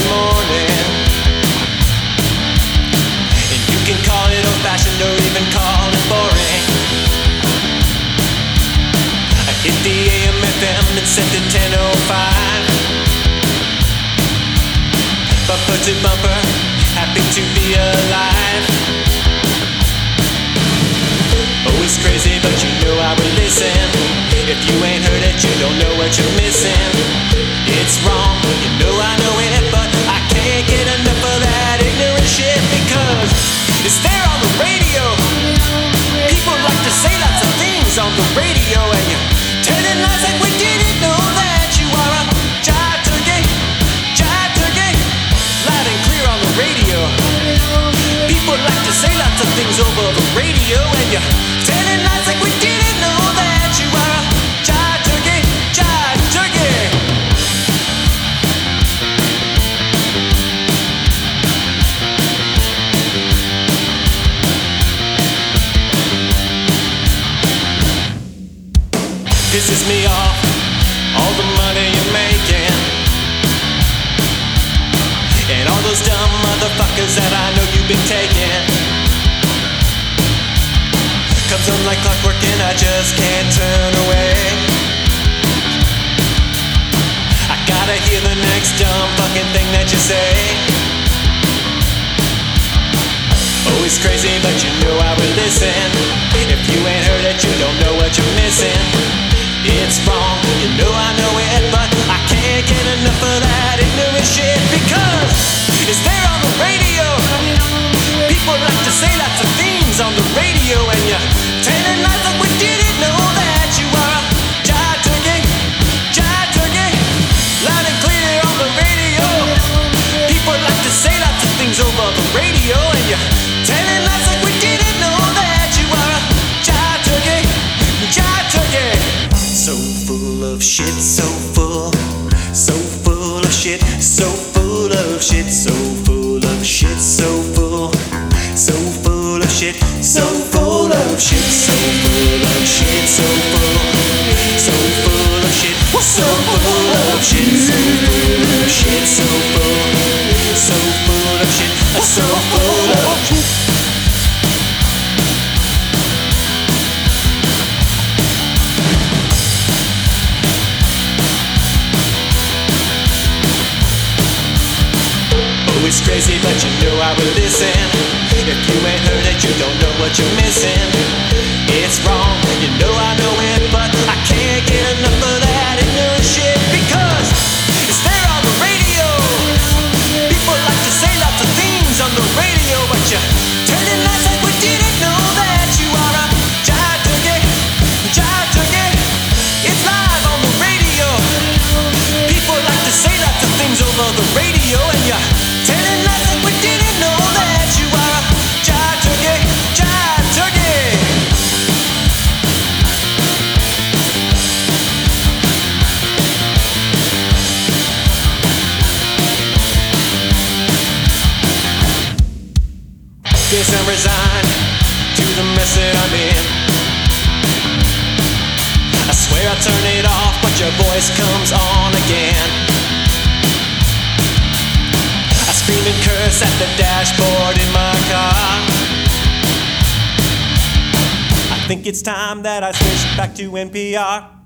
morning. And you can call it old-fashioned or even call it boring. I hit the AM FM and set to 10:05. Bumper to bumper, happy to be alive. Oh, it's crazy, but you know I will listen. If you ain't heard it, you don't know what you're missing. It's wrong, you know I know it, but I can't get enough of that ignorant shit because it's there on the radio. People like to say lots of things on the radio, and you're telling lies like we didn't know that you are a jive turkey, loud and clear on the radio. People like to say lots of things over the radio, and you're telling lies like we didn't know that you are a jive turkey. Pisses me off, all the money you're making, and all those dumb motherfuckers that I know you've been taking. Comes on like clockwork and I just can't turn away. I gotta hear the next dumb fucking thing that you say. Oh, it's crazy, but you know I will listen. If you ain't heard it, you don't know what you're missing. It's wrong, you know I know it, but I can't get enough of that ignorant shit because it's there on the radio. People like to say lots of things on the radio, and you're telling lies like we didn't know that you are a jive turkey, loud and clear on the radio. People like to say lots of things over the radio, and you're telling lies like we didn't know that you are a jive turkey. So full of shit, so full of shit, so full of shit, so full of shit, so full of shit, so full of shit, so full of shit, so full of shit, so full of shit, so full of shit, so full of shit, so full of shit. It's crazy, but you know I will listen. If you ain't heard it, you don't know what you're missing. It's wrong, you know I know it, but I can't get enough of that ignorant shit because it's there on the radio. People like to say lots of things on the radio, but you're telling lies like we didn't know that you are a jive turkey. It's live on the radio. People like to say lots of things over the radio, and you're telling lies like we didn't know that you are a jive turkey. Guess I'm resigned to the mess that I'm in. I swear I turn it off, but your voice comes on again. I scream and curse at the dashboard in my car. I think it's time that I switch back to NPR.